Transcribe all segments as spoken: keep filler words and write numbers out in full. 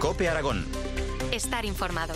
COPE Aragón. Estar informado.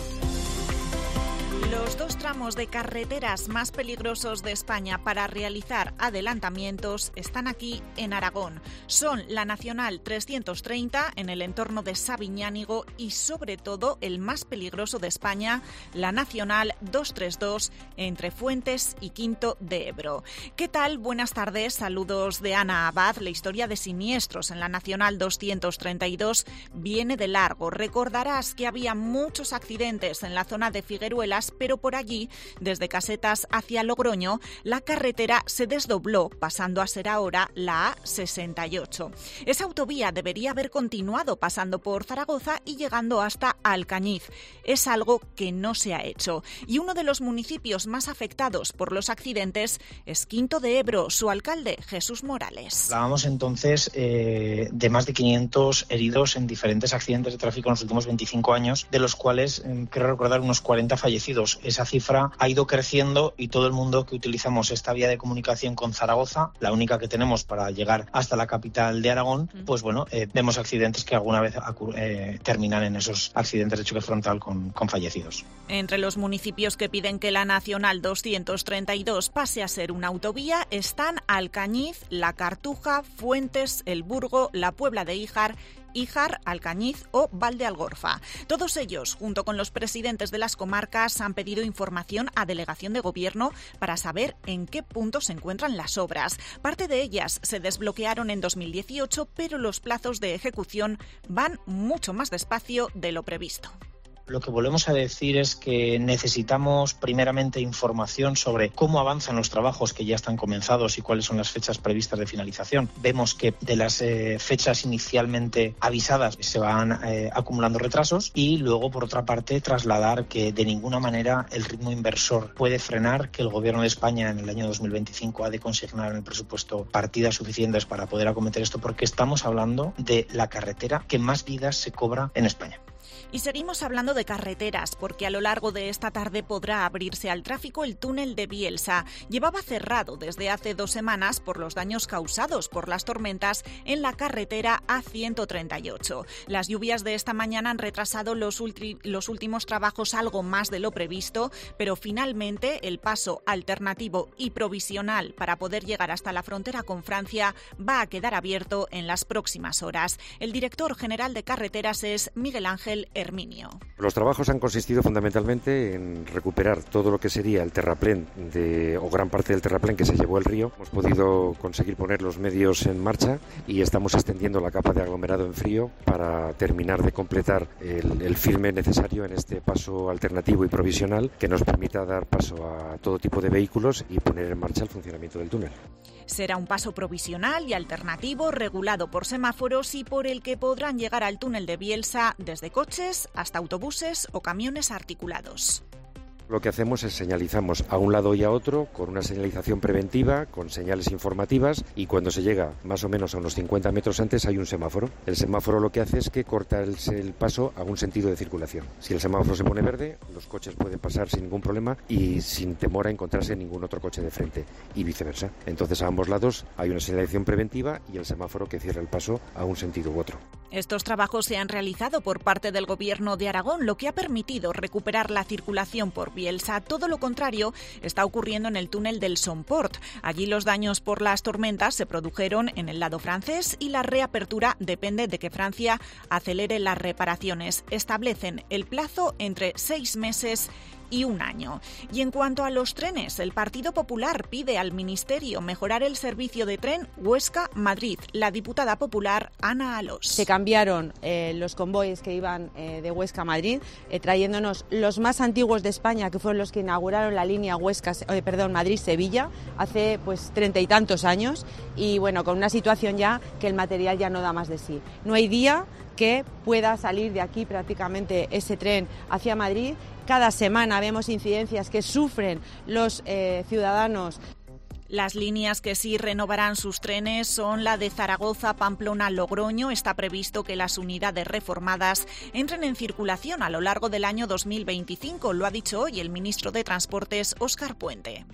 Los dos tramos de carreteras más peligrosos de España para realizar adelantamientos están aquí en Aragón. Son la Nacional trescientos treinta en el entorno de Sabiñánigo y sobre todo el más peligroso de España, la Nacional doscientos treinta y dos entre Fuentes y Quinto de Ebro. ¿Qué tal? Buenas tardes, saludos de Ana Abad. La historia de siniestros en la Nacional doscientos treinta y dos viene de largo. Recordarás que había muchos accidentes en la zona de Figueruelas, pero por allí, desde Casetas hacia Logroño, la carretera se desdobló, pasando a ser ahora la A sesenta y ocho. Esa autovía debería haber continuado pasando por Zaragoza y llegando hasta Alcañiz. Es algo que no se ha hecho. Y uno de los municipios más afectados por los accidentes es Quinto de Ebro. Su alcalde, Jesús Morales. Hablábamos entonces eh, de más de quinientos heridos en diferentes accidentes de tráfico en los últimos veinticinco años, de los cuales, eh, quiero recordar, unos cuarenta fallecidos. Esa cifra ha ido creciendo y todo el mundo que utilizamos esta vía de comunicación con Zaragoza, la única que tenemos para llegar hasta la capital de Aragón, pues bueno, eh, vemos accidentes que alguna vez eh, terminan en esos accidentes de choque frontal con, con fallecidos. Entre los municipios que piden que la Nacional doscientos treinta y dos pase a ser una autovía están Alcañiz, La Cartuja, Fuentes, El Burgo, La Puebla de Híjar, Híjar, Alcañiz o Valdealgorfa. Todos ellos, junto con los presidentes de las comarcas, han pedido información a Delegación de Gobierno para saber en qué punto se encuentran las obras. Parte de ellas se desbloquearon en dos mil dieciocho, pero los plazos de ejecución van mucho más despacio de lo previsto. Lo que volvemos a decir es que necesitamos primeramente información sobre cómo avanzan los trabajos que ya están comenzados y cuáles son las fechas previstas de finalización. Vemos que de las eh, fechas inicialmente avisadas se van eh, acumulando retrasos y luego, por otra parte, trasladar que de ninguna manera el ritmo inversor puede frenar, que el Gobierno de España en el año dos mil veinticinco ha de consignar en el presupuesto partidas suficientes para poder acometer esto, porque estamos hablando de la carretera que más vidas se cobra en España. Y seguimos hablando de carreteras, porque a lo largo de esta tarde podrá abrirse al tráfico el túnel de Bielsa. Llevaba cerrado desde hace dos semanas por los daños causados por las tormentas en la carretera A ciento treinta y ocho. Las lluvias de esta mañana han retrasado los, ulti- los últimos trabajos algo más de lo previsto, pero finalmente el paso alternativo y provisional para poder llegar hasta la frontera con Francia va a quedar abierto en las próximas horas. El director general de carreteras es Miguel Ángel Herminio. Los trabajos han consistido fundamentalmente en recuperar todo lo que sería el terraplén de, o gran parte del terraplén que se llevó el río. Hemos podido conseguir poner los medios en marcha y estamos extendiendo la capa de aglomerado en frío para terminar de completar el, el firme necesario en este paso alternativo y provisional que nos permita dar paso a todo tipo de vehículos y poner en marcha el funcionamiento del túnel. Será un paso provisional y alternativo regulado por semáforos y por el que podrán llegar al túnel de Bielsa desde coches hasta autobuses o camiones articulados. Lo que hacemos es señalizamos a un lado y a otro con una señalización preventiva, con señales informativas, y cuando se llega más o menos a unos cincuenta metros antes hay un semáforo. El semáforo lo que hace es que corta el, el paso a un sentido de circulación. Si el semáforo se pone verde, los coches pueden pasar sin ningún problema y sin temor a encontrarse ningún otro coche de frente, y viceversa. Entonces a ambos lados hay una señalización preventiva y el semáforo que cierra el paso a un sentido u otro. Estos trabajos se han realizado por parte del Gobierno de Aragón, lo que ha permitido recuperar la circulación por Bielsa. Todo lo contrario está ocurriendo en el túnel del Somport. Allí los daños por las tormentas se produjeron en el lado francés y la reapertura depende de que Francia acelere las reparaciones. Establecen el plazo entre seis meses y un año. Y en cuanto a los trenes, el Partido Popular pide al Ministerio mejorar el servicio de tren Huesca-Madrid. La diputada popular Ana Alós. Se cambiaron eh, los convoyes que iban eh, de Huesca a Madrid, eh, trayéndonos los más antiguos de España, que fueron los que inauguraron la línea Huesca, eh, perdón, Madrid-Sevilla, hace pues treinta y tantos años, y bueno, con una situación ya que el material ya no da más de sí. No hay día que pueda salir de aquí prácticamente ese tren hacia Madrid. Cada semana vemos incidencias que sufren los eh, ciudadanos. Las líneas que sí renovarán sus trenes son la de Zaragoza, Pamplona, Logroño. Está previsto que las unidades reformadas entren en circulación a lo largo del año dos mil veinticinco. Lo ha dicho hoy el ministro de Transportes, Óscar Puente.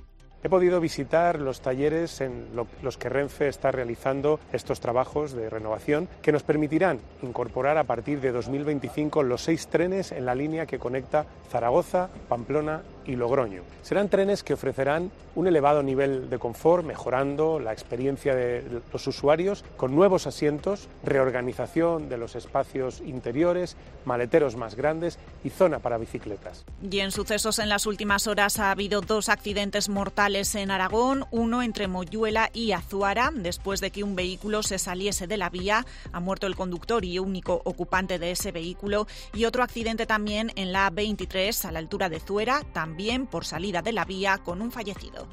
he podido visitar los talleres en los que Renfe está realizando estos trabajos de renovación que nos permitirán incorporar a partir de dos mil veinticinco los seis trenes en la línea que conecta Zaragoza, Pamplona y Logroño. Serán trenes que ofrecerán un elevado nivel de confort, mejorando la experiencia de los usuarios con nuevos asientos, reorganización de los espacios interiores, maleteros más grandes y zona para bicicletas. Y en sucesos en las últimas horas ha habido dos accidentes mortales en Aragón, uno entre Moyuela y Azuara, después de que un vehículo se saliese de la vía. Ha muerto el conductor y único ocupante de ese vehículo, y otro accidente también en la A veintitrés a la altura de Zuera, también por salida de la vía, con un fallecido.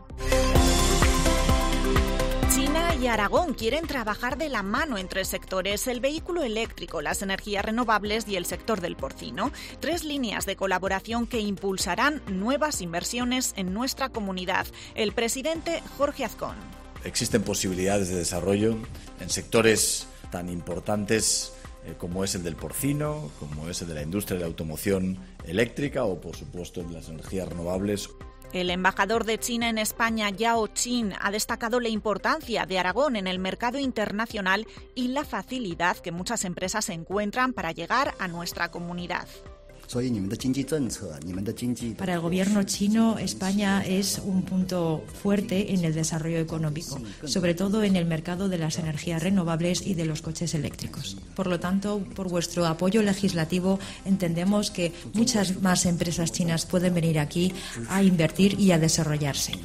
China y Aragón quieren trabajar de la mano en tres sectores: el vehículo eléctrico, las energías renovables y el sector del porcino. Tres líneas de colaboración que impulsarán nuevas inversiones en nuestra comunidad. El presidente Jorge Azcón. Existen posibilidades de desarrollo en sectores tan importantes eh, como es el del porcino, como es el de la industria de la automoción eléctrica o, por supuesto, el de las energías renovables. El embajador de China en España, Yao Qin, ha destacado la importancia de Aragón en el mercado internacional y la facilidad que muchas empresas encuentran para llegar a nuestra comunidad. Para el gobierno chino, España es un punto fuerte en el desarrollo económico, sobre todo en el mercado de las energías renovables y de los coches eléctricos. Por lo tanto, por vuestro apoyo legislativo, entendemos que muchas más empresas chinas pueden venir aquí a invertir y a desarrollarse.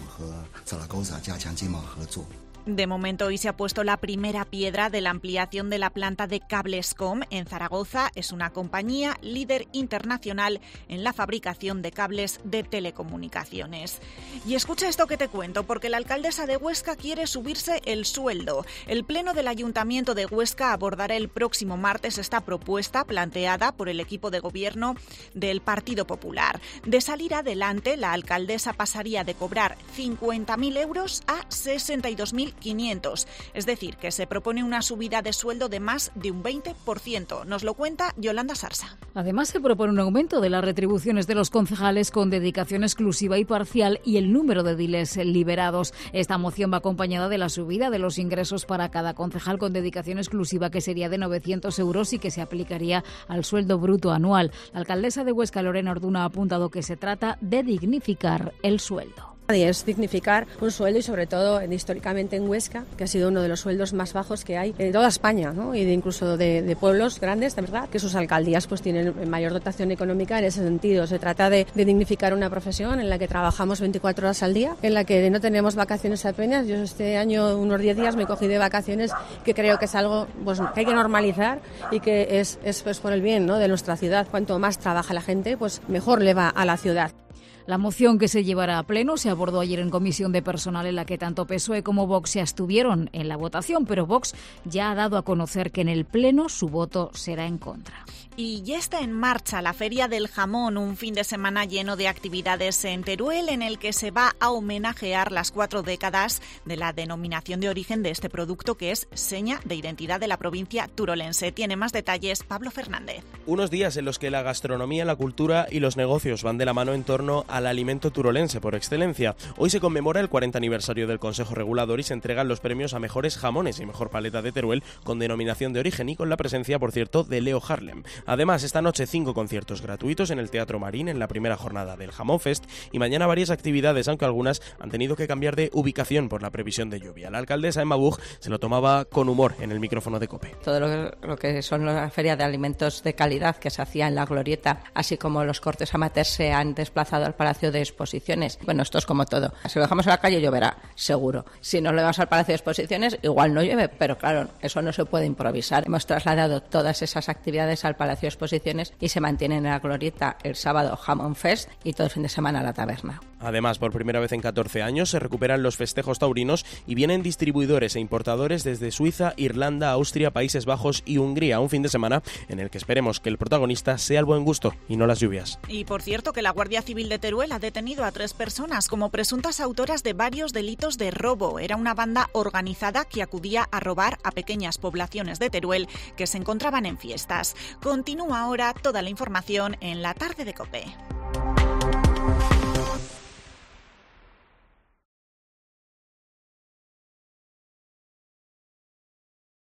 De momento, hoy se ha puesto la primera piedra de la ampliación de la planta de Cablescom en Zaragoza. Es una compañía líder internacional en la fabricación de cables de telecomunicaciones. Y escucha esto que te cuento, porque la alcaldesa de Huesca quiere subirse el sueldo. El Pleno del Ayuntamiento de Huesca abordará el próximo martes esta propuesta planteada por el equipo de gobierno del Partido Popular. De salir adelante, la alcaldesa pasaría de cobrar cincuenta mil euros a sesenta y dos mil quinientos. Es decir, que se propone una subida de sueldo de más de un veinte por ciento. Nos lo cuenta Yolanda Sarsa. Además, se propone un aumento de las retribuciones de los concejales con dedicación exclusiva y parcial y el número de ediles liberados. Esta moción va acompañada de la subida de los ingresos para cada concejal con dedicación exclusiva, que sería de novecientos euros y que se aplicaría al sueldo bruto anual. La alcaldesa de Huesca, Lorena Orduna, ha apuntado que se trata de dignificar el sueldo. Es dignificar un sueldo y sobre todo históricamente en Huesca, que ha sido uno de los sueldos más bajos que hay en toda España, ¿no? Y de incluso de, de pueblos grandes, de verdad, que sus alcaldías pues tienen mayor dotación económica en ese sentido. Se trata de, de dignificar una profesión en la que trabajamos veinticuatro horas al día, en la que no tenemos vacaciones apenas. Yo este año unos diez días me cogí de vacaciones, que creo que es algo pues, que hay que normalizar y que es, es pues, por el bien, ¿no?, de nuestra ciudad. Cuanto más trabaja la gente, pues mejor le va a la ciudad. La moción que se llevará a pleno se abordó ayer en comisión de personal, en la que tanto P S O E como Vox se abstuvieron en la votación, pero Vox ya ha dado a conocer que en el pleno su voto será en contra. Y ya está en marcha la Feria del Jamón, un fin de semana lleno de actividades en Teruel, en el que se va a homenajear las cuatro décadas de la denominación de origen de este producto, que es seña de identidad de la provincia turolense. Tiene más detalles Pablo Fernández. Unos días en los que la gastronomía, la cultura y los negocios van de la mano en torno al alimento turolense por excelencia. Hoy se conmemora el cuarenta aniversario del Consejo Regulador y se entregan los premios a mejores jamones y mejor paleta de Teruel con denominación de origen, y con la presencia, por cierto, de Leo Harlem. Además, esta noche cinco conciertos gratuitos en el Teatro Marín en la primera jornada del Jamón Fest, y mañana varias actividades, aunque algunas han tenido que cambiar de ubicación por la previsión de lluvia. La alcaldesa Emma Buch se lo tomaba con humor en el micrófono de COPE. Todo lo, lo que son las ferias de alimentos de calidad que se hacía en la Glorieta, así como los cortes amateurs, se han desplazado al Palacio de Exposiciones. Bueno, esto es como todo. Si lo dejamos en la calle lloverá, seguro. Si no lo llevamos al Palacio de Exposiciones, igual no llueve, pero claro, eso no se puede improvisar. Hemos trasladado todas esas actividades al Palacio de Exposiciones y se mantienen en la Glorieta el sábado Jamón Fest y todo el fin de semana la taberna. Además, por primera vez en catorce años se recuperan los festejos taurinos y vienen distribuidores e importadores desde Suiza, Irlanda, Austria, Países Bajos y Hungría. Un fin de semana en el que esperemos que el protagonista sea el buen gusto y no las lluvias. Y por cierto, que la Guardia Civil de Teruel ha detenido a tres personas como presuntas autoras de varios delitos de robo. Era una banda organizada que acudía a robar a pequeñas poblaciones de Teruel que se encontraban en fiestas. Continúa ahora toda la información en la tarde de COPE.